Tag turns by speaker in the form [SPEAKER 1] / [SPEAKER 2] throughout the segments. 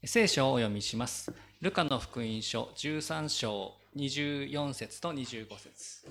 [SPEAKER 1] 聖書をお読みします。ルカの福音書13章24節と25節。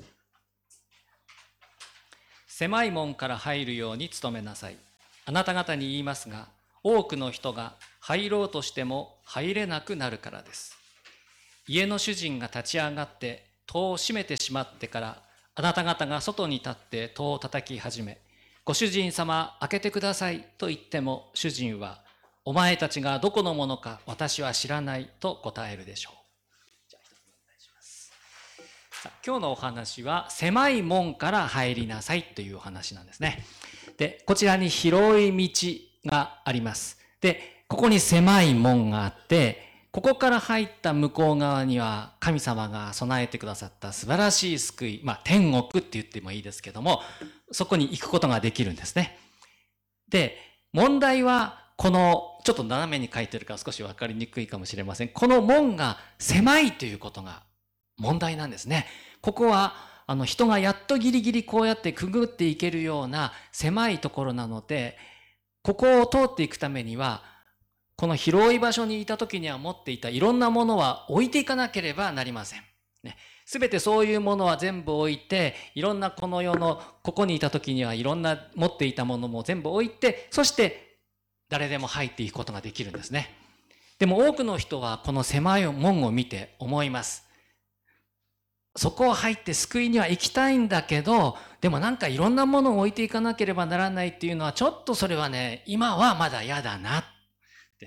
[SPEAKER 1] 狭い門から入るように努めなさい。あなた方に言いますが、多くの人が入ろうとしても入れなくなるからです。家の主人が立ち上がって戸を閉めてしまってから、あなた方が外に立って戸を叩き始め、ご主人様開けてくださいと言っても、主人はお前たちがどこのものか私は知らないと答えるでしょう。じゃあ一つお願いします。今日のお話は狭い門から入りなさいというお話なんですね。で、こちらに広い道があります。で、ここに狭い門があって、ここから入った向こう側には神様が備えてくださった素晴らしい救い、天国って言ってもいいですけども、そこに行くことができるんですね。で、問題はこのちょっと斜めに書いてるから少し分かりにくいかもしれません。この門が狭いということが問題なんですね。ここは人がやっとギリギリこうやってくぐっていけるような狭いところなので、ここを通っていくためにはこの広い場所にいた時には持っていたいろんなものは置いていかなければなりません。すべてそういうものは全部置いて、いろんなこの世のここにいた時にはいろんな持っていたものも全部置いて、そして誰でも入っていくことができるんですね。でも多くの人はこの狭い門を見て思います。そこを入って救いには行きたいんだけど、でもなんかいろんなものを置いていかなければならないっていうのはちょっとそれはね、今はまだ嫌だなって。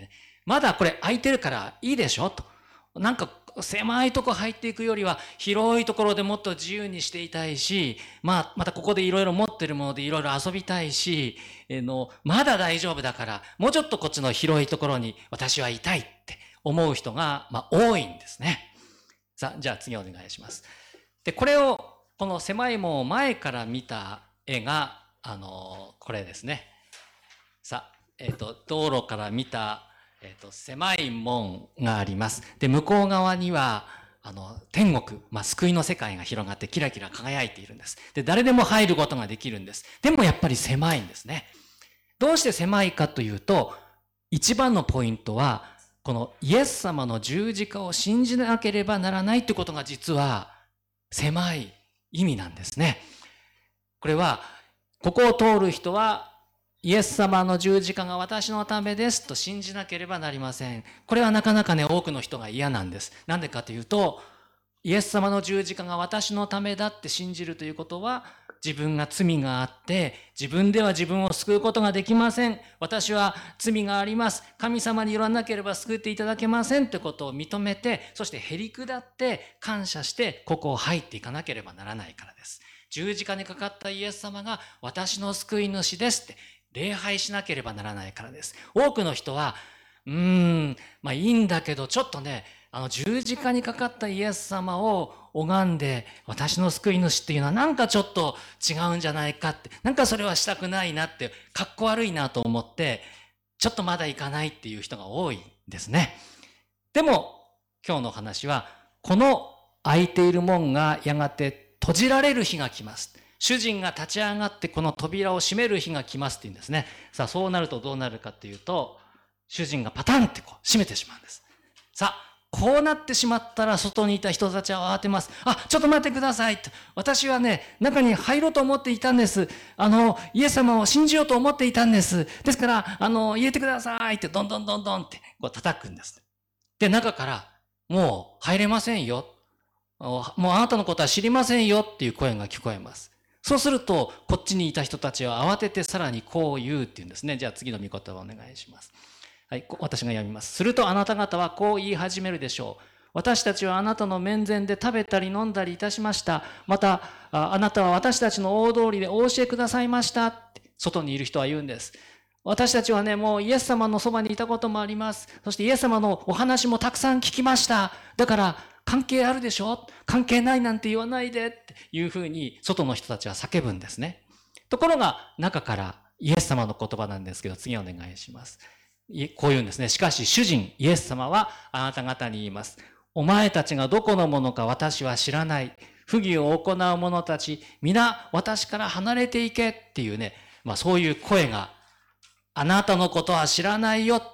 [SPEAKER 1] まだこれ空いてるからいいでしょと。なんか狭いとこ入っていくよりは広いところでもっと自由にしていたいし、またここでいろいろ持ってるものでいろいろ遊びたいし、まだ大丈夫だからもうちょっとこっちの広いところに私はいたいって思う人が多いんですね。さあ、じゃあ次お願いします。で、この狭い門を前から見た絵がこれですね。さあ、道路から見た狭い門があります。で、向こう側には天国、救いの世界が広がってキラキラ輝いているんです。で、誰でも入ることができるんです。でもやっぱり狭いんですね。どうして狭いかというと、一番のポイントはこのイエス様の十字架を信じなければならないということが実は狭い意味なんですね。これはここを通る人はイエス様の十字架が私のためですと信じなければなりません。これはなかなかね、多くの人が嫌なんです。なんでかというと、イエス様の十字架が私のためだって信じるということは、自分が罪があって、自分では自分を救うことができません。私は罪があります。神様によらなければ救っていただけませんってことを認めて、そしてへりくだって感謝して、ここを入っていかなければならないからです。十字架にかかったイエス様が私の救い主ですって礼拝しなければならないからです。多くの人は、いいんだけど、ちょっとね、十字架にかかったイエス様を拝んで、私の救い主っていうのはなんかちょっと違うんじゃないかって、なんかそれはしたくないなって、かっこ悪いなと思って、ちょっとまだ行かないっていう人が多いんですね。でも、今日の話は、この開いている門がやがて閉じられる日が来ます。主人が立ち上がってこの扉を閉める日が来ますって言うんですね。さあ、そうなるとどうなるかっていうと、主人がパタンって閉めてしまうんです。さあ、こうなってしまったら外にいた人たちは慌てます。ちょっと待ってくださいと。私はね、中に入ろうと思っていたんです。イエス様を信じようと思っていたんです。ですから、入れてくださいってどんどんどんどんって叩くんです。で、中から、もう入れませんよ。もうあなたのことは知りませんよっていう声が聞こえます。そうすると、こっちにいた人たちは慌ててさらにこう言うっていうんですね。じゃあ次の御言葉をお願いします。はい、私が読みます。するとあなた方はこう言い始めるでしょう。私たちはあなたの面前で食べたり飲んだりいたしました。また、あなたは私たちの大通りでお教えくださいましたって、外にいる人は言うんです。私たちはね、もうイエス様のそばにいたこともあります。そしてイエス様のお話もたくさん聞きました。だから、関係あるでしょ？関係ないなんて言わないでっていうふうに外の人たちは叫ぶんですね。ところが中からイエス様の言葉なんですけど、次お願いします。こう言うんですね。しかし主人イエス様はあなた方に言います。お前たちがどこのものか私は知らない。不義を行う者たち、皆私から離れていけっていうね、そういう声があなたのことは知らないよっていう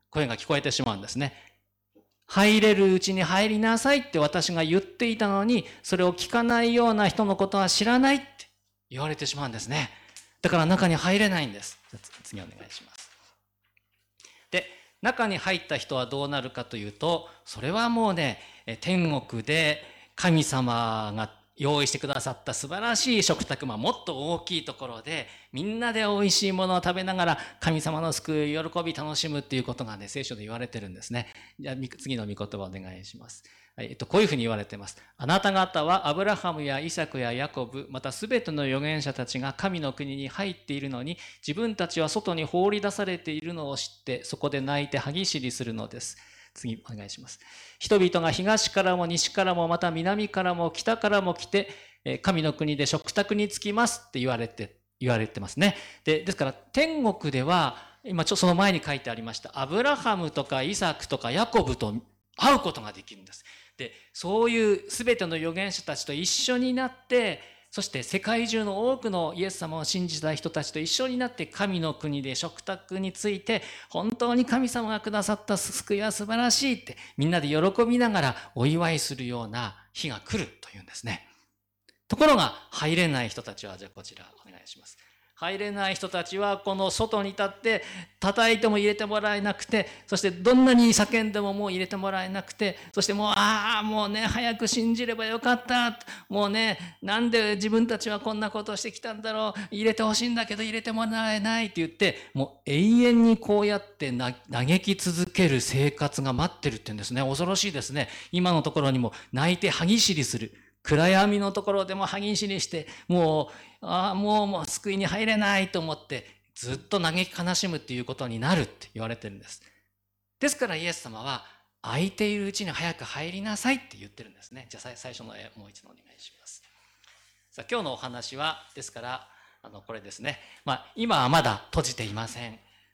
[SPEAKER 1] 声が聞こえてしまうんですね。入れるうちに入りなさいって私が言っていたのに、それを聞かないような人のことは知らないって言われてしまうんですね。だから中に入れないんです。次お願いします。で、中に入った人はどうなるかというと、それはもうね、天国で神様が用意してくださった素晴らしい食卓、もっと大きいところでみんなで美味しいものを食べながら神様の救い、喜び、楽しむっていうことがね、聖書で言われてるんですね。じゃあ次の御言葉お願いします。こういうふうに言われています。あなた方はアブラハムやイサクやヤコブ、またすべての預言者たちが神の国に入っているのに、自分たちは外に放り出されているのを知って、そこで泣いて歯ぎしりするのです。次お願いします。人々が東からも西からもまた南からも北からも来て、神の国で食卓に着きますって言われてますね。ですから天国では、今その前に書いてありました、アブラハムとかイサクとかヤコブと会うことができるんです。で、そういうすべての預言者たちと一緒になって、そして世界中の多くのイエス様を信じた人たちと一緒になって神の国で食卓について、本当に神様がくださった救いは素晴らしいってみんなで喜びながらお祝いするような日が来るというんですね。ところが入れない人たちは、じゃあこちらお願いします。入れない人たちはこの外に立って叩いても入れてもらえなくて、そしてどんなに叫んでももう入れてもらえなくて、そしてもうもうね、早く信じればよかった、もうね、なんで自分たちはこんなことをしてきたんだろう、入れてほしいんだけど入れてもらえないって言って、もう永遠にこうやって嘆き続ける生活が待ってるって言うんですね。恐ろしいですね。今のところにも泣いて歯ぎしりする、暗闇のところでも歯ぎしりして、もう救いに入れないと思ってずっと嘆き悲しむっていうことになるって言われてるんです。ですからイエス様は空いているうちに早く入りなさいって言ってるんですね。じゃあ最初の絵もう一度お願いします。さあ今日のお話はですからこれですね。今はまだ閉じていません。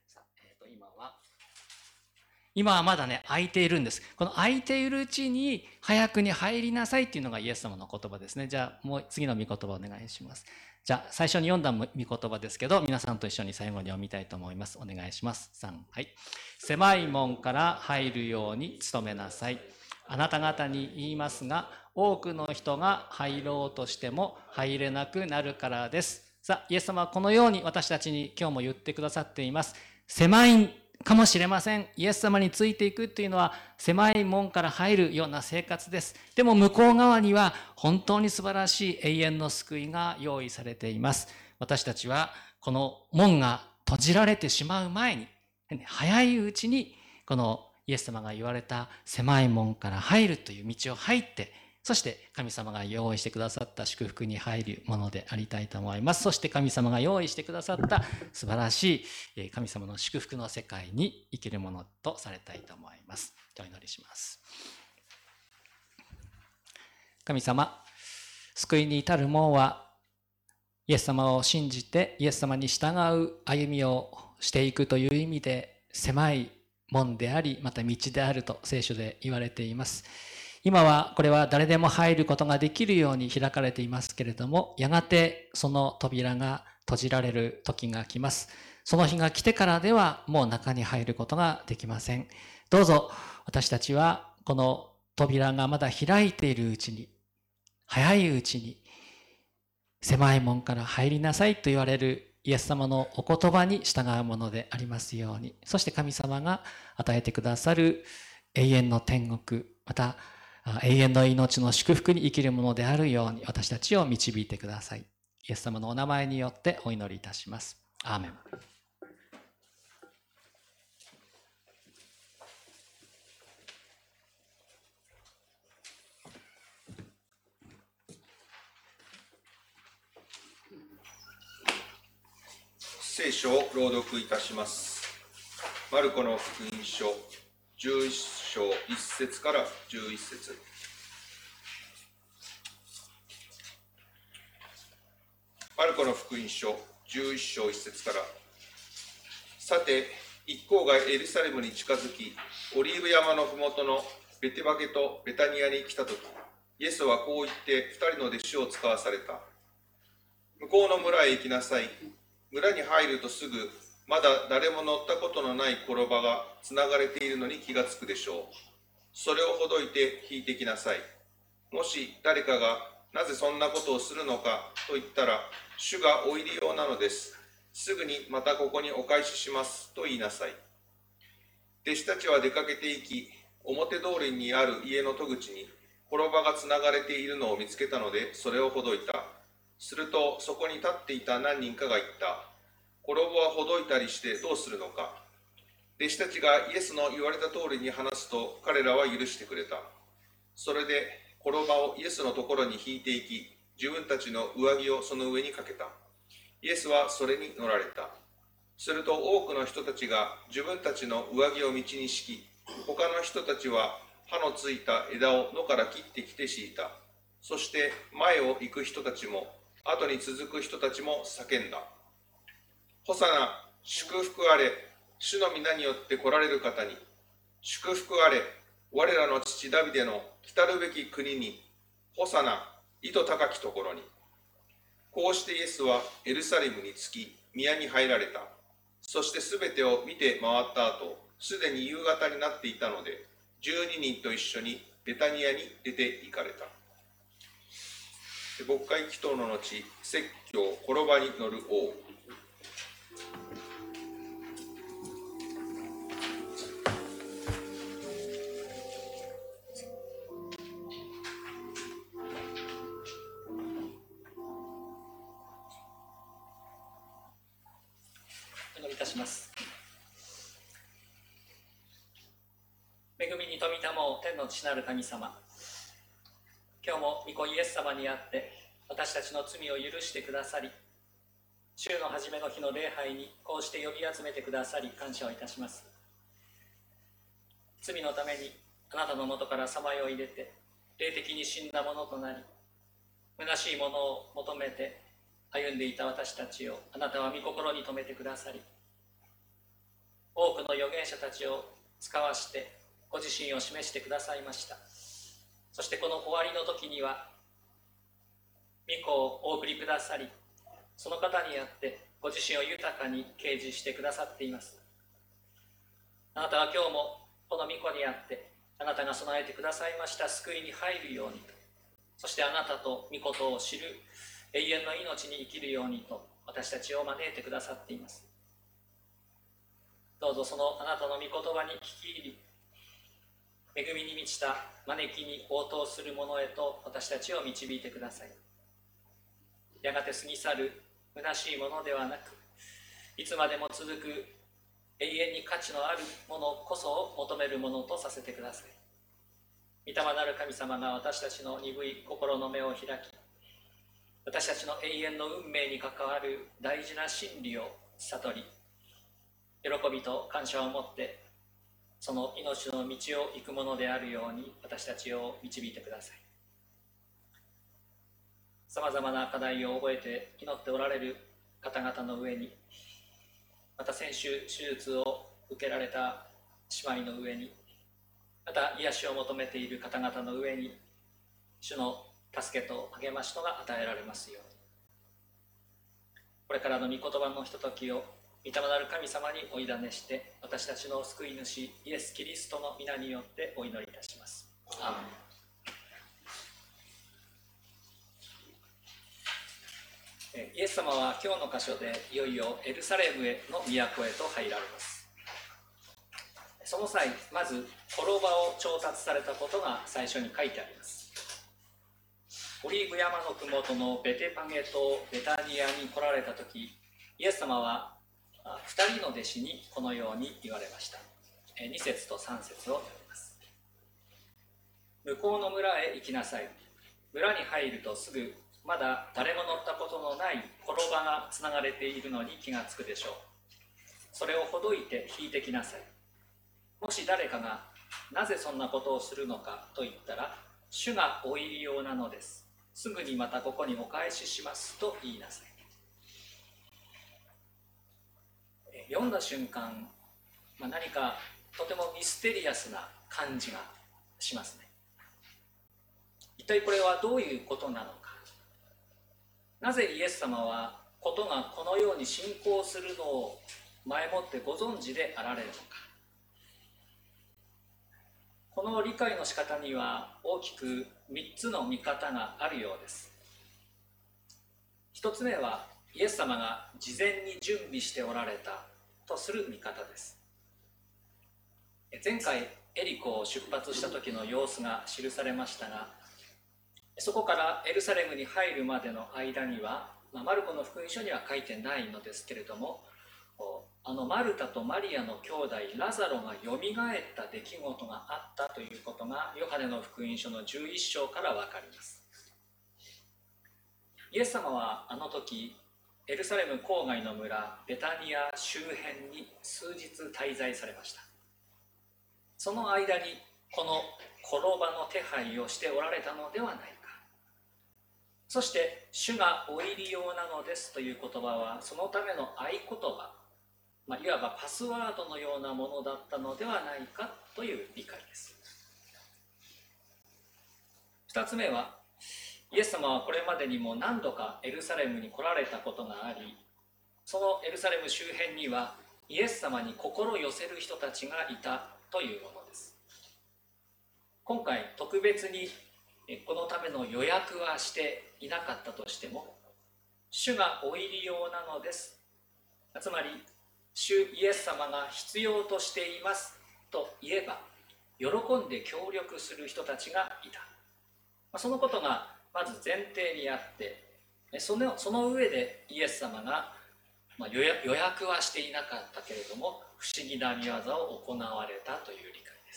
[SPEAKER 1] 今はまだね、空いているんです。この空いているうちに早くに入りなさいっていうのがイエス様の言葉ですね。じゃあもう次の御言葉お願いします。じゃあ最初に読んだ御言葉ですけど、皆さんと一緒に最後に読みたいと思います。お願いします。3、はい。狭い門から入るように努めなさい。あなた方に言いますが、多くの人が入ろうとしても入れなくなるからです。さあ、イエス様はこのように私たちに今日も言ってくださっています。狭いかもしれません。イエス様についていくというのは狭い門から入るような生活です。でも向こう側には本当に素晴らしい永遠の救いが用意されています。私たちはこの門が閉じられてしまう前に、早いうちにこのイエス様が言われた狭い門から入るという道を入って、そして神様が用意してくださった祝福に入るものでありたいと思います。そして神様が用意してくださった素晴らしい神様の祝福の世界に生きるものとされたいと思います。お祈りします。神様、救いに至る門はイエス様を信じてイエス様に従う歩みをしていくという意味で狭い門であり、また道であると聖書で言われています。今はこれは誰でも入ることができるように開かれていますけれども、やがてその扉が閉じられる時が来ます。その日が来てからではもう中に入ることができません。どうぞ私たちはこの扉がまだ開いているうちに、早いうちに狭い門から入りなさいと言われるイエス様のお言葉に従うものでありますように、そして神様が与えてくださる永遠の天国、また永遠の命の祝福に生きるものであるように私たちを導いてください。イエス様のお名前によってお祈りいたします。アーメン。
[SPEAKER 2] 聖書を朗読いたします。マルコの福音書11章1節から11節。マルコの福音書11章1節から。さて、一行がエルサレムに近づき、オリーブ山のふもとのベテバゲとベタニアに来たとき、イエスはこう言って2人の弟子を使わされた。向こうの村へ行きなさい。村に入るとすぐ、 まだ誰も乗ったことのない転ばがつながれているのに気がつくでしょう。それをほどいて引いてきなさい。もし誰かがなぜそんなことをするのかと言ったら、主がお入り用なのです。すぐにまたここにお返ししますと言いなさい。弟子たちは出かけて行き、表通りにある家の戸口に転ばがつながれているのを見つけたので、それをほどいた。するとそこに立っていた何人かが言った。転ばはほどいたりしてどうするのか。弟子たちがイエスの言われた通りに話すと、彼らは許してくれた。それで転ばをイエスのところに引いていき、自分たちの上着をその上にかけた。イエスはそれに乗られた。すると多くの人たちが自分たちの上着を道に敷き、他の人たちは刃のついた枝を野から切ってきて敷いた。そして前を行く人たちも後に続く人たちも叫んだ。ホサナ、祝福あれ、主の皆によって来られる方に。祝福あれ、我らの父ダビデの来たるべき国に。ホサナ、意図高きところに。こうしてイエスはエルサレムに着き、宮に入られた。そしてすべてを見て回った後、すでに夕方になっていたので、12人と一緒にベタニアに出て行かれた。牧会祈祷の後、説教、転ばに乗る王。
[SPEAKER 1] お祈りいたします。恵みに富みたも天の父なる神様、今日も御子イエス様にあって私たちの罪を許してくださり、週の初めの日の礼拝にこうして呼び集めてくださり感謝をいたします。罪のためにあなたのもとからさまよい出て霊的に死んだものとなり、虚しいものを求めて歩んでいた私たちをあなたは御心に留めてくださり、多くの預言者たちを使わしてご自身を示してくださいました。そしてこの終わりの時には御子をお送りくださり、その方にあってご自身を豊かに掲示してくださっています。あなたは今日もこの御子にあってあなたが備えてくださいました救いに入るようにと、そしてあなたと御子を知る永遠の命に生きるようにと私たちを招いてくださっています。どうぞそのあなたの御言葉に聞き入り、恵みに満ちた招きに応答する者へと私たちを導いてください。やがて過ぎ去る虚しいものではなく、いつまでも続く永遠に価値のあるものこそを求めるものとさせてください。御霊なる神様が私たちの鈍い心の目を開き、私たちの永遠の運命に関わる大事な真理を悟り、喜びと感謝を持ってその命の道を行くものであるように私たちを導いてください。さまざまな課題を覚えて祈っておられる方々の上に、また先週手術を受けられた姉妹の上に、また癒しを求めている方々の上に、主の助けと励ましとが与えられますように。これからの御言葉のひとときを御霊なる神様にお委ねして、私たちの救い主イエス・キリストの皆によってお祈りいたします。アーメン。イエス様は今日の箇所でいよいよエルサレムへの都へと入られます。その際、まず転ばを調達されたことが最初に書いてあります。オリーブ山のふもとのベテパゲとベタニアに来られた時、イエス様は2人の弟子にこのように言われました。2節と3節を読みます。向こうの村へ行きなさい。村に入るとすぐまだ誰も乗ったことのない転ばがつながれているのに気がつくでしょう。それをほどいて引いてきなさい。もし誰かがなぜそんなことをするのかと言ったら、主がお入り用なのです。すぐにまたここにお返ししますと言いなさい。読んだ瞬間、何かとてもミステリアスな感じがしますね。一体これはどういうことなのか。なぜイエス様はことがこのように進行するのを前もってご存知であられるのか。この理解の仕方には大きく3つの見方があるようです。1つ目はイエス様が事前に準備しておられたとする見方です。前回エリコを出発した時の様子が記されましたが、そこからエルサレムに入るまでの間には、マルコの福音書には書いてないのですけれども、マルタとマリアの兄弟ラザロがよみがえった出来事があったということがヨハネの福音書の11章から分かります。イエス様はあの時エルサレム郊外の村ベタニア周辺に数日滞在されました。その間にこの転ばの手配をしておられたのではないか。そして主がお入り用なのですという言葉はそのための合言葉、いわばパスワードのようなものだったのではないかという理解です。2つ目は、イエス様はこれまでにも何度かエルサレムに来られたことがあり、そのエルサレム周辺にはイエス様に心寄せる人たちがいたというものです。今回特別にこのための予約はしていなかったとしても、主がお入り用なのです、つまり主イエス様が必要としていますと言えば喜んで協力する人たちがいた。そのことがまず前提にあって、その上でイエス様が予約はしていなかったけれども不思議な御業を行われたという理解です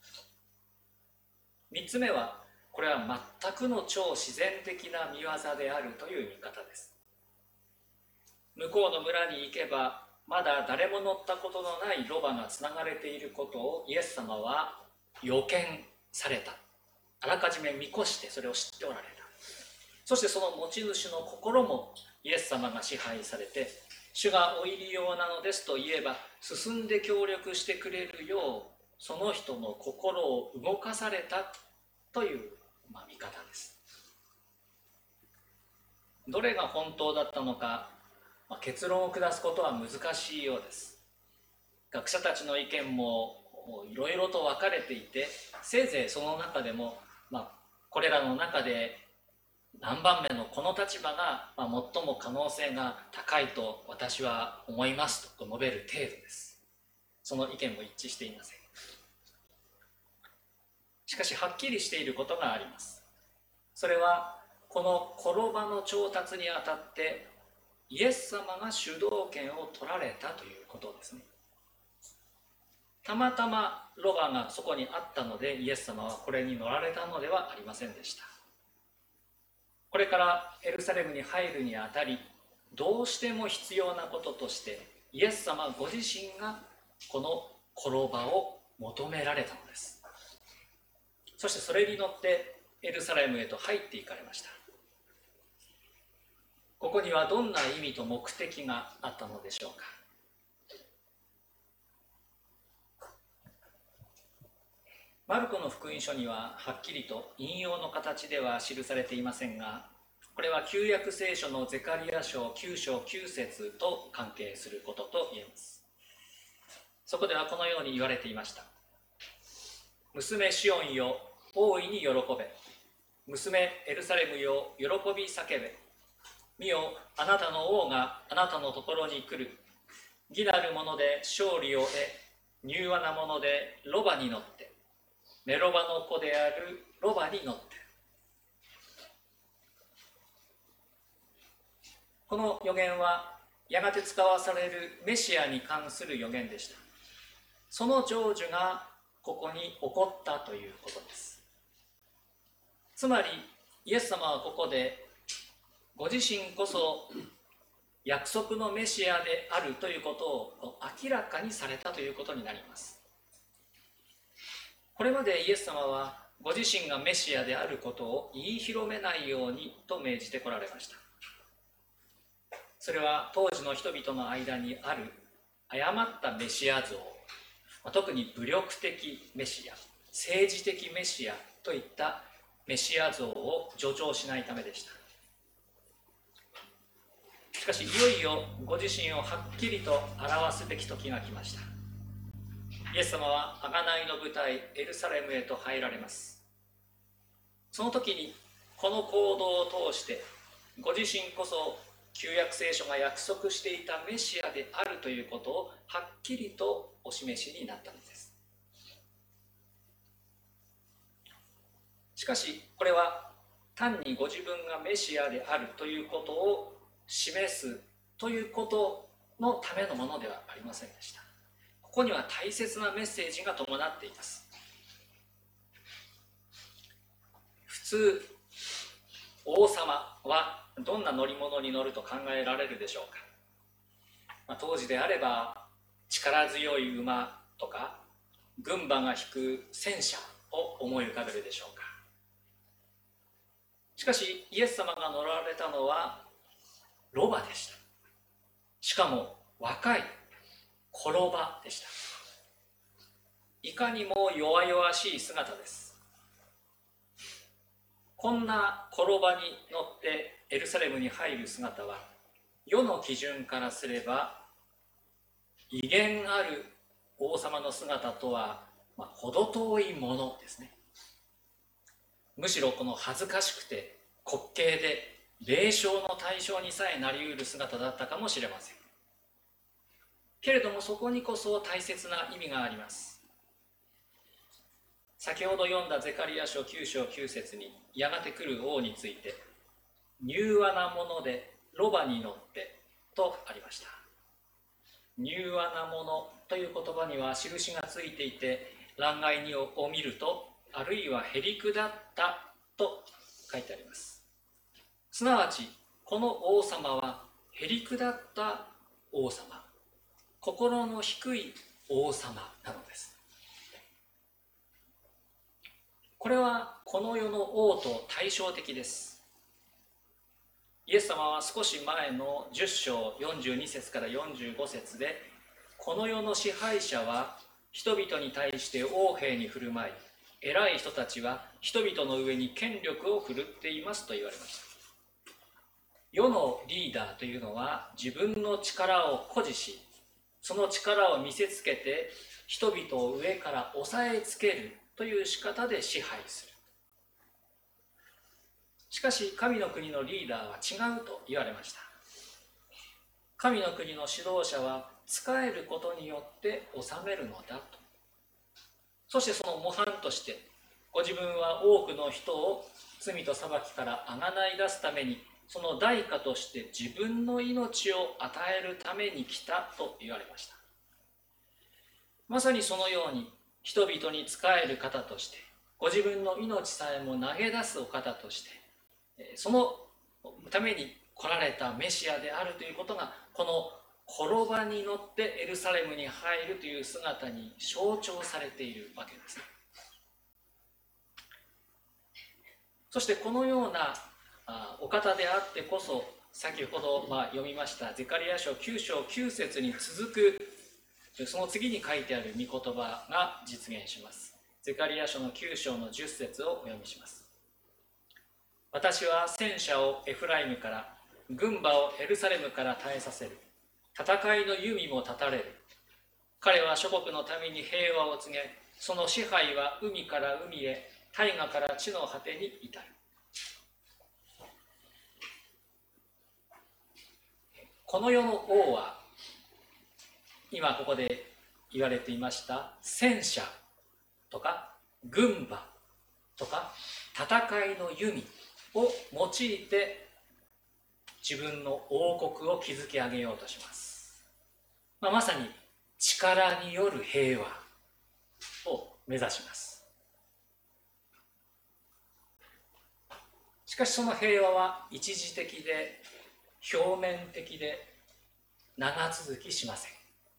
[SPEAKER 1] 。3つ目は、これは全くの超自然的な御業であるという見方です。向こうの村に行けばまだ誰も乗ったことのないロバがつながれていることをイエス様は予見された。あらかじめ見越してそれを知っておられた。そしてその持ち主の心もイエス様が支配されて、主がお入り用なのですと言えば進んで協力してくれるようその人の心を動かされたという見方です。どれが本当だったのか、結論を下すことは難しいようです。学者たちの意見もいろいろと分かれていて、せいぜいその中でも、これらの中で何番目のこの立場が最も可能性が高いと私は思いますと述べる程度です。その意見も一致していません。しかしはっきりしていることがあります。それはこの転ばの調達にあたってイエス様が主導権を取られたということですね。たまたまロバがそこにあったのでイエス様はこれに乗られたのではありませんでした。これからエルサレムに入るにあたり、どうしても必要なこととしてイエス様ご自身がこの転ばを求められたのです。そしてそれに乗ってエルサレムへと入っていかれました。ここにはどんな意味と目的があったのでしょうか。マルコの福音書にははっきりと引用の形では記されていませんが、これは旧約聖書のゼカリヤ書9章9節と関係することと言えます。そこではこのように言われていました。娘シオンよ、大いに喜べ。娘エルサレムよ、喜び叫べ。見よ、あなたの王があなたのところに来る。義なるもので勝利を得、柔和なものでロバに乗って、メロバの子であるロバに乗って。この予言はやがて使わされるメシアに関する予言でした。その成就がここに起こったということです。つまりイエス様はここでご自身こそ約束のメシアであるということを明らかにされたということになります。これまでイエス様はご自身がメシアであることを言い広めないようにと命じてこられました。それは当時の人々の間にある誤ったメシア像、特に武力的メシア、政治的メシアといったメシア像を助長しないためでした。 しかしいよいよご自身をはっきりと表すべき時が来ました。イエス様は贖いの舞台エルサレムへと入られます。その時にこの行動を通してご自身こそ旧約聖書が約束していたメシアであるということをはっきりとお示しになったのです。しかしこれは単にご自分がメシアであるということを示すということのためのものではありませんでした。ここには大切なメッセージが伴っています。普通王様はどんな乗り物に乗ると考えられるでしょうか。当時であれば力強い馬とか軍馬が引く戦車を思い浮かべるでしょうか。しかしイエス様が乗られたのはロバでした。しかも若い転ばでした。いかにも弱々しい姿です。こんな転ばに乗ってエルサレムに入る姿は世の基準からすれば威厳ある王様の姿とは程遠いものですね。むしろこの恥ずかしくて滑稽で冷笑の対象にさえなりうる姿だったかもしれません。けれどもそこにこそ大切な意味があります。先ほど読んだゼカリヤ書9章9節にやがて来る王について柔和なものでロバに乗ってとありました。柔和なものという言葉には印がついていて、欄外を見るとあるいはへりくだったと書いてあります。すなわちこの王様はへりくだった王様、心の低い王様なのです。これはこの世の王と対照的です。イエス様は少し前の10章42節から45節で、この世の支配者は人々に対して横柄に振る舞い、偉い人たちは人々の上に権力を振るっていますと言われました。世のリーダーというのは自分の力を誇示し、その力を見せつけて人々を上から押さえつけるという仕方で支配する。しかし神の国のリーダーは違うと言われました。神の国の指導者は仕えることによって治めるのだと。そしてその模範としてご自分は多くの人を罪と裁きからあがない出すために、その代価として自分の命を与えるために来たと言われました。まさにそのように人々に仕える方として、ご自分の命さえも投げ出すお方として、そのために来られたメシアであるということが、この転ばに乗ってエルサレムに入るという姿に象徴されているわけですね。そしてこのようなお方であってこそ、先ほど読みましたゼカリヤ書9章9節に続くその次に書いてある御言葉が実現します。ゼカリヤ書の9章の10節をお読みします。私は戦車をエフライムから、軍馬をエルサレムから絶えさせる。戦いの弓も断たれる。彼は諸国のために平和を告げ、その支配は海から海へ、大河から地の果てに至る。この世の王は、今ここで言われていました戦車とか軍馬とか戦いの弓を用いて自分の王国を築き上げようとします。まさに力による平和を目指します。しかしその平和は一時的で表面的で長続きしません。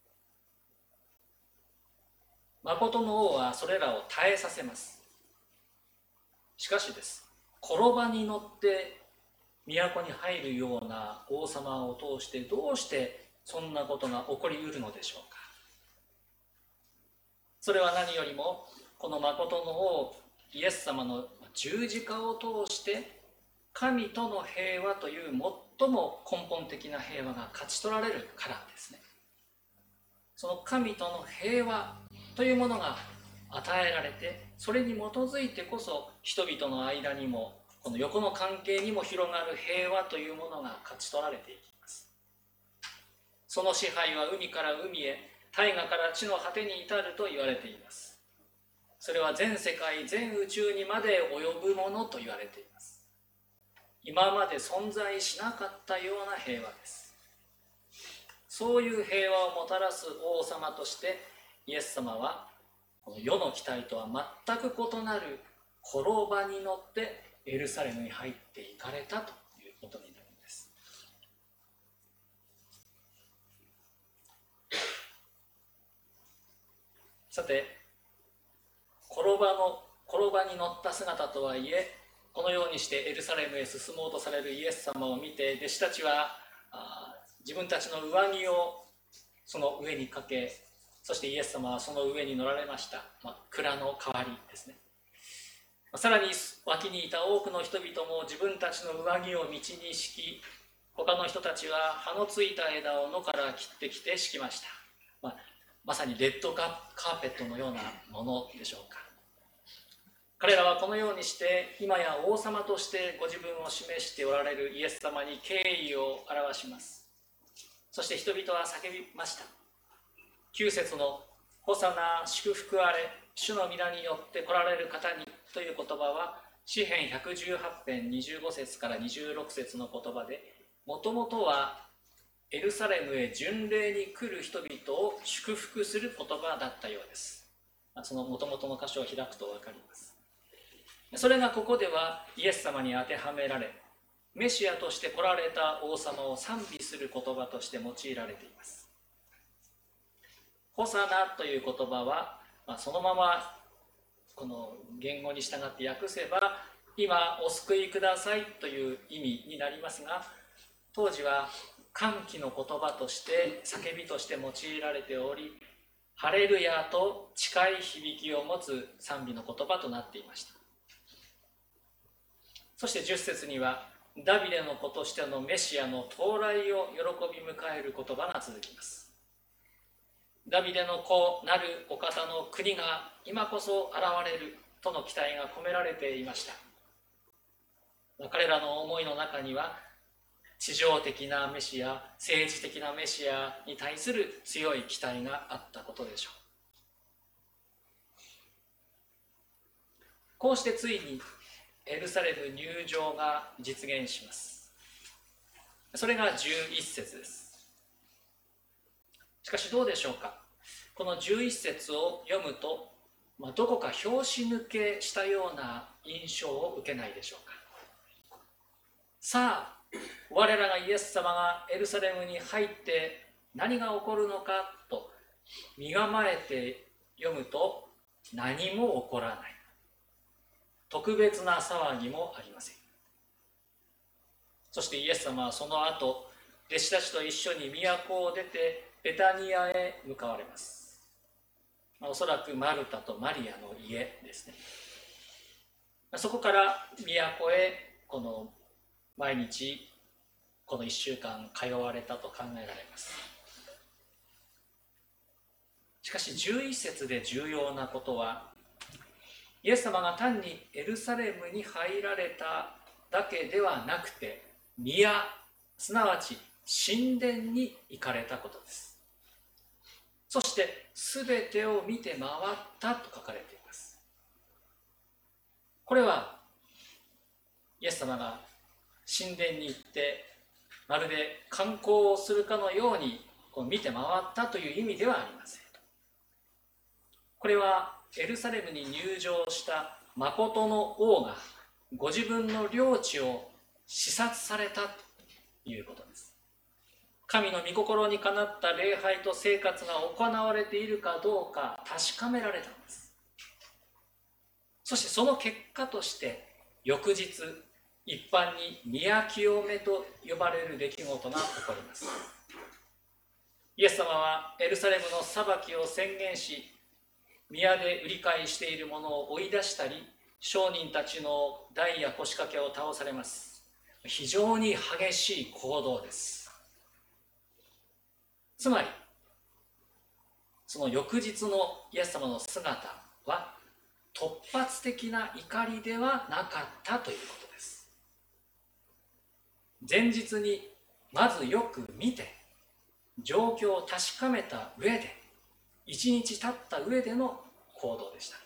[SPEAKER 1] 誠の王はそれらを耐えさせます。しかしです、転ばに乗って都に入るような王様を通してどうしてそんなことが起こりうるのでしょうか。それは何よりもこの誠の王イエス様の十字架を通して神との平和という最も根本的な平和が勝ち取られるからですね。その神との平和というものが与えられて、それに基づいてこそ人々の間にもこの横の関係にも広がる平和というものが勝ち取られていきます。その支配は海から海へ、大河から地の果てに至ると言われています。それは全世界全宇宙にまで及ぶものと言われています。今まで存在しなかったような平和です。そういう平和をもたらす王様としてイエス様はこの世の期待とは全く異なる転ばに乗ってエルサレムに入っていかれたということになるんです。さて、転ばに乗った姿とはいえ、このようにしてエルサレムへ進もうとされるイエス様を見て、弟子たちは自分たちの上着をその上にかけ、そしてイエス様はその上に乗られました。蔵の代わりですね。さらに脇にいた多くの人々も自分たちの上着を道に敷き、他の人たちは葉のついた枝を野から切ってきて敷きました。まさにレッドカーペットのようなものでしょうか。彼らはこのようにして今や王様としてご自分を示しておられるイエス様に敬意を表します。そして人々は叫びました。9節のホサナ祝福あれ、主の皆によって来られる方にという言葉は詩編118編25節から26節の言葉で、もともとはエルサレムへ巡礼に来る人々を祝福する言葉だったようです。そのもともとの箇所を開くと分かります。それがここではイエス様に当てはめられ、メシアとして来られた王様を賛美する言葉として用いられています。ホサナという言葉は、そのままこの言語に従って訳せば、今お救いくださいという意味になりますが、当時は歓喜の言葉として叫びとして用いられており、ハレルヤと近い響きを持つ賛美の言葉となっていました。そして10節にはダビデの子としてのメシアの到来を喜び迎える言葉が続きます。ダビデの子なるお方の国が今こそ現れるとの期待が込められていました。彼らの思いの中には地上的なメシア、政治的なメシアに対する強い期待があったことでしょう。こうしてついにエルサレム入場が実現します。それが11節です。しかしどうでしょうか。この11節を読むと、どこか拍子抜けしたような印象を受けないでしょうか。さあ、我らがイエス様がエルサレムに入って何が起こるのかと身構えて読むと、何も起こらない。特別な騒ぎもありません。そしてイエス様はその後、弟子たちと一緒に都を出てベタニアへ向かわれます。おそらくマルタとマリアの家ですね。そこから都へこの毎日この1週間通われたと考えられます。しかし11節で重要なことは、イエス様が単にエルサレムに入られただけではなくて、宮、すなわち神殿に行かれたことです。そして全てを見て回ったと書かれています。これはイエス様が神殿に行ってまるで観光をするかのように見て回ったという意味ではありません。これはエルサレムに入場した真の王がご自分の領地を視察されたということです。神の御心にかなった礼拝と生活が行われているかどうか確かめられたんです。そしてその結果として翌日、一般に宮清めと呼ばれる出来事が起こります。イエス様はエルサレムの裁きを宣言し、宮で売り買いしているものを追い出したり、商人たちの台や腰掛けを倒されます。 非常に激しい行動です。つまりその翌日のイエス様の姿は突発的な怒りではなかったということです。前日にまずよく見て状況を確かめた上で、一日経った上での行動でした。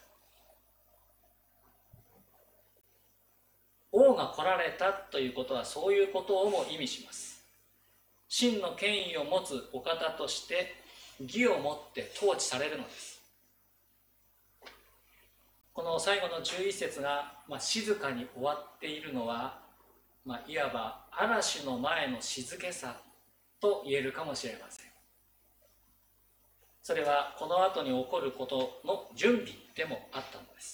[SPEAKER 1] 王が来られたということはそういうことをも意味します。真の権威を持つお方として義をもって統治されるのです。この最後の11節が、静かに終わっているのは、いわば嵐の前の静けさと言えるかもしれません。それはこの後に起こることの準備でもあったのです。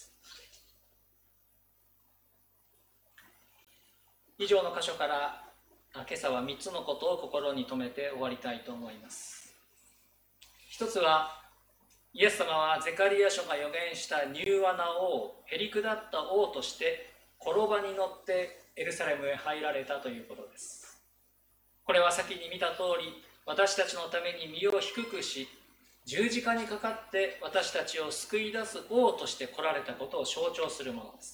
[SPEAKER 1] 以上の箇所から今朝は3つのことを心に留めて終わりたいと思います。一つは、イエス様はゼカリア書が予言した柔和な王、へりくだった王として転ばに乗ってエルサレムへ入られたということです。これは先に見た通り、私たちのために身を低くし、十字架にかかって私たちを救い出す王として来られたことを象徴するものです。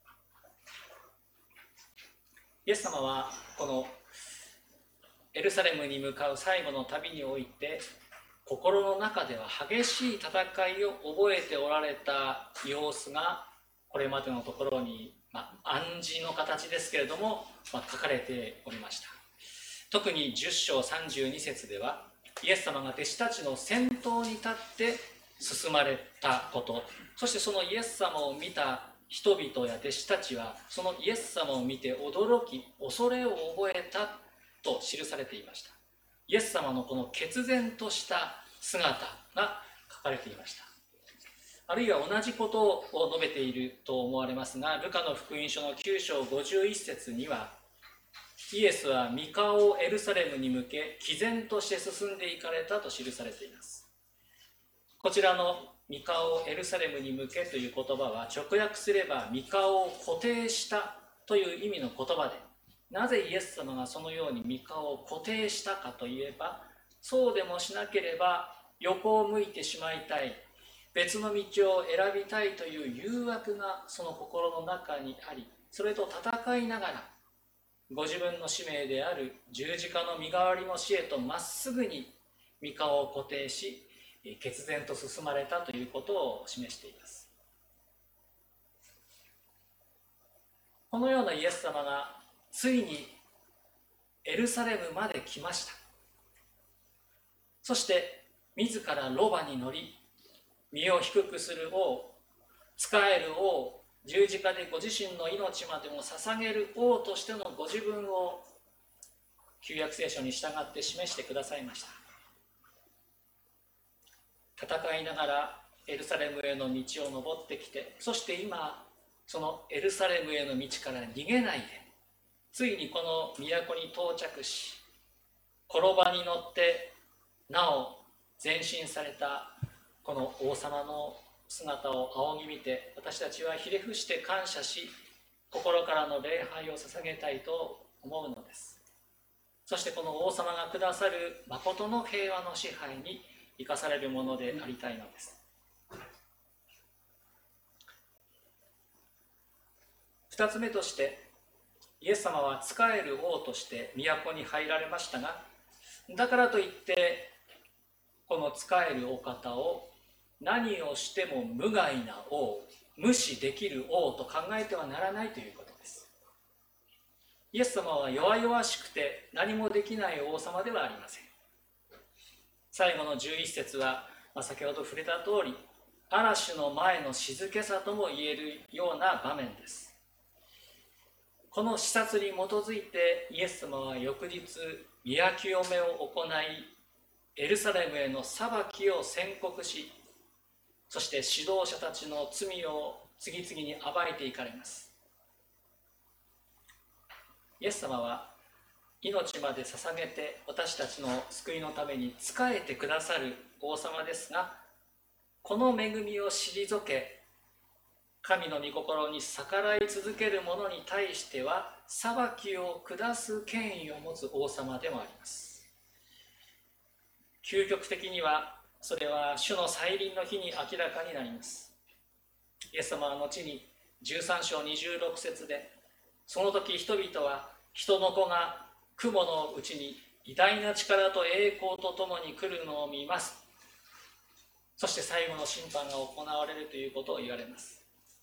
[SPEAKER 1] イエス様はこのエルサレムに向かう最後の旅において、心の中では激しい戦いを覚えておられた様子がこれまでのところに、暗示の形ですけれども、書かれておりました。特に10章32節では、イエス様が弟子たちの先頭に立って進まれたこと、そしてそのイエス様を見た人々や弟子たちはそのイエス様を見て驚き恐れを覚えたと記されていました。イエス様のこの決然とした姿が書かれていました。あるいは同じことを述べていると思われますが、ルカの福音書の9章51節には、イエスは御顔をエルサレムに向け毅然として進んでいかれたと記されています。こちらの御顔をエルサレムに向けという言葉は、直訳すれば御顔を固定したという意味の言葉で、なぜイエス様がそのように御顔を固定したかといえば、そうでもしなければ横を向いてしまいたい、別の道を選びたいという誘惑がその心の中にあり、それと戦いながらご自分の使命である十字架の身代わりの死へとまっすぐに御顔を固定し、決然と進まれたということを示しています。このようなイエス様がついにエルサレムまで来ました。そして自らロバに乗り、身を低くする王、仕える王、十字架でご自身の命までも捧げる王としてのご自分を旧約聖書に従って示してくださいました。戦いながらエルサレムへの道を登ってきて、そして今そのエルサレムへの道から逃げないで、ついにこの都に到着し、転ばに乗ってなお前進されたこの王様の姿を仰ぎ見て、私たちはひれ伏して感謝し、心からの礼拝を捧げたいと思うのです。そしてこの王様がくださる誠の平和の支配に生かされるものでありたいのです。2つ目として、イエス様は仕える王として都に入られましたが、だからといってこの仕えるお方を何をしても無害な王、無視できる王と考えてはならないということです。イエス様は弱々しくて何もできない王様ではありません。最後の11節は、先ほど触れた通り、嵐の前の静けさとも言えるような場面です。この視察に基づいてイエス様は翌日、宮清めを行い、エルサレムへの裁きを宣告し、そして指導者たちの罪を次々に暴いていかれます。イエス様は命まで捧げて私たちの救いのために仕えてくださる王様ですが、この恵みを退け、 神の御心に逆らい続ける者に対しては裁きを下す権威を持つ王様でもあります。究極的にはそれは主の再臨の日に明らかになります。イエス様は後に13章26節で、その時人々は人の子が雲のうちに偉大な力と栄光とともに来るのを見ます。そして最後の審判が行われるということを言われます。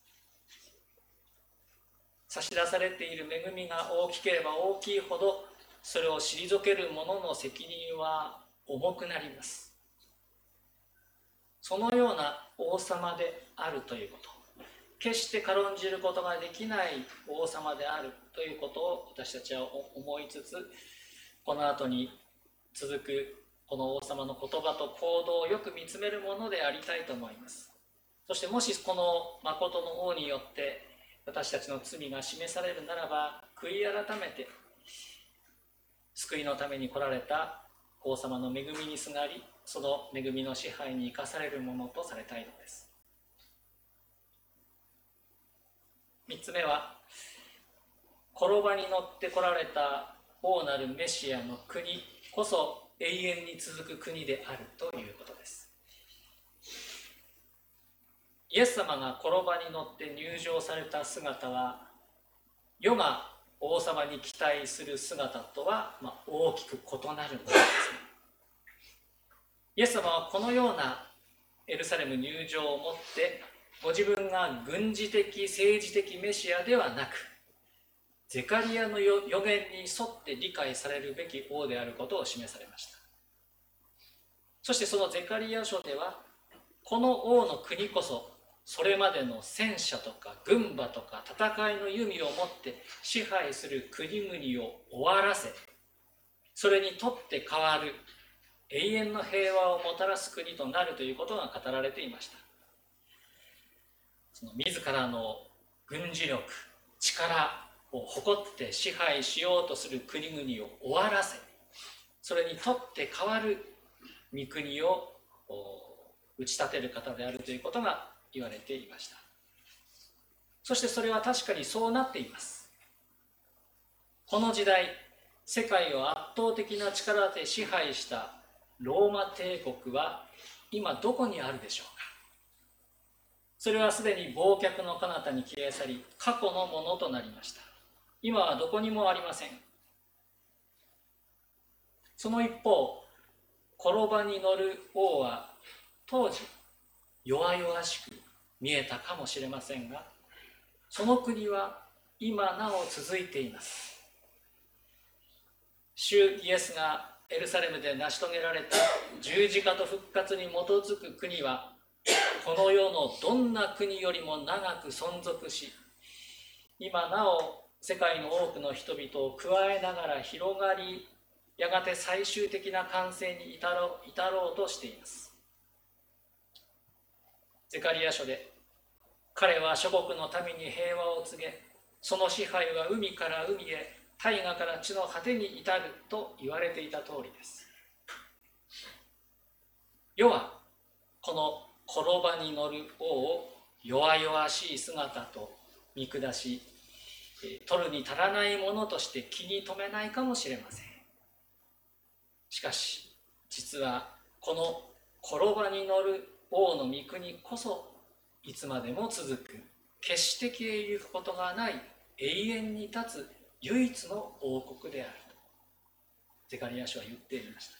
[SPEAKER 1] 差し出されている恵みが大きければ大きいほど、それを退ける者の責任は重くなります。そのような王様であるということ、決して軽んじることができない王様であるということを私たちは思いつつ、この後に続くこの王様の言葉と行動をよく見つめるものでありたいと思います。そしてもしこの真の王によって私たちの罪が示されるならば、悔い改めて救いのために来られた王様の恵みにすがり、その恵みの支配に生かされるものとされたいのです。3つ目は、転ばに乗って来られた王なるメシアの国こそ永遠に続く国であるということです。イエス様が転ばに乗って入場された姿は、世が王様に期待する姿とは大きく異なるものですね。イエス様はこのようなエルサレム入場をもって、ご自分が軍事的政治的メシアではなく、ゼカリアの予言に沿って理解されるべき王であることを示されました。そしてそのゼカリア書では、この王の国こそそれまでの戦車とか軍馬とか戦いの弓をもって支配する国々を終わらせ、それにとって変わる永遠の平和をもたらす国となるということが語られていました。その自らの軍事力、力を誇って支配しようとする国々を終わらせ、それにとって変わる御国を打ち立てる方であるということが言われていました。そしてそれは確かにそうなっています。この時代、世界を圧倒的な力で支配したローマ帝国は今どこにあるでしょうか。それはすでに忘却の彼方に消え去り、過去のものとなりました。今はどこにもありません。その一方、転ばに乗る王は当時弱々しく見えたかもしれませんが、その国は今なお続いています。主イエスがエルサレムで成し遂げられた十字架と復活に基づく国は、この世のどんな国よりも長く存続し、今なお世界の多くの人々を加えながら広がり、やがて最終的な完成に至ろうとしています。ゼカリア書で、彼は諸国の民に平和を告げ、その支配は海から海へ、大河から地の果てに至ると言われていた通りです。世はこの転ばに乗る王を弱々しい姿と見下し、取るに足らないものとして気に留めないかもしれません。しかし実はこの転ばに乗る王の御国こそいつまでも続く、決して消えゆくことがない永遠に立つ唯一の王国であるとゼカリア書は言っていました。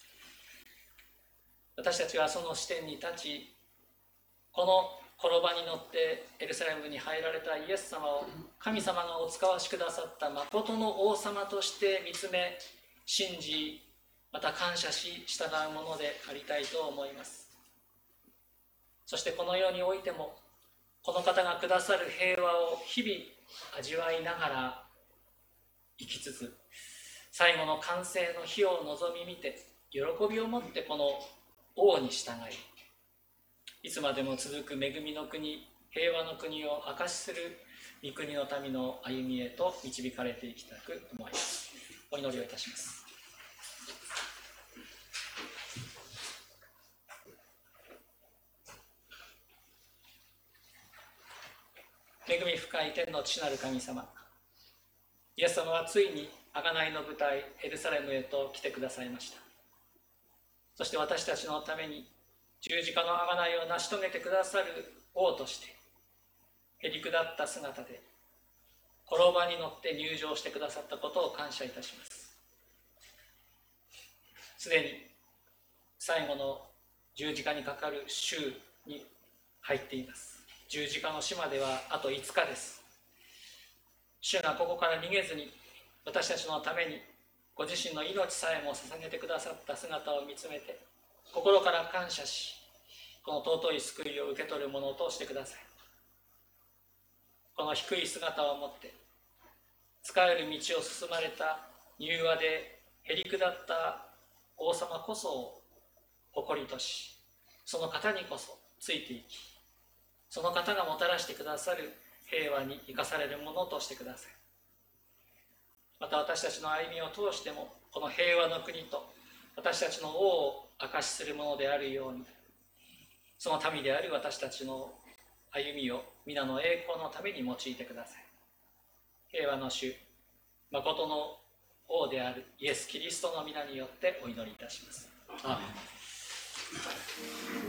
[SPEAKER 1] 私たちはその視点に立ち、この転ばに乗ってエルサレムに入られたイエス様を神様がお使わしくださった誠の王様として見つめ、信じ、また感謝し従うものでありたいと思います。そしてこの世においても、この方がくださる平和を日々味わいながら生きつつ、最後の完成の日を望み見て、喜びを持ってこの王に従い、いつまでも続く恵みの国、平和の国を証しする御国の民の歩みへと導かれていきたく思います。お祈りをいたします。 恵み深い天の父なる神様、イエス様はついに贖いの舞台エルサレムへと来てくださいました。そして私たちのために十字架の贖いを成し遂げてくださる王としてへりくだった姿で転ばに乗って入場してくださったことを感謝いたします。すでに最後の十字架にかかる週に入っています。十字架の死まではあと5日です。主がここから逃げずに私たちのためにご自身の命さえも捧げてくださった姿を見つめて心から感謝し、この尊い救いを受け取るものとしてください。この低い姿をもって仕える道を進まれた柔和でへりくだった王様こそを誇りとし、その方にこそついていき、その方がもたらしてくださる平和に生かされるものとしてください。また私たちの歩みを通してもこの平和の国と私たちの王を証しするものであるように、その民である私たちの歩みを皆の栄光のために用いてください。平和の主、誠の王であるイエス・キリストの皆によってお祈りいたします。アーメン。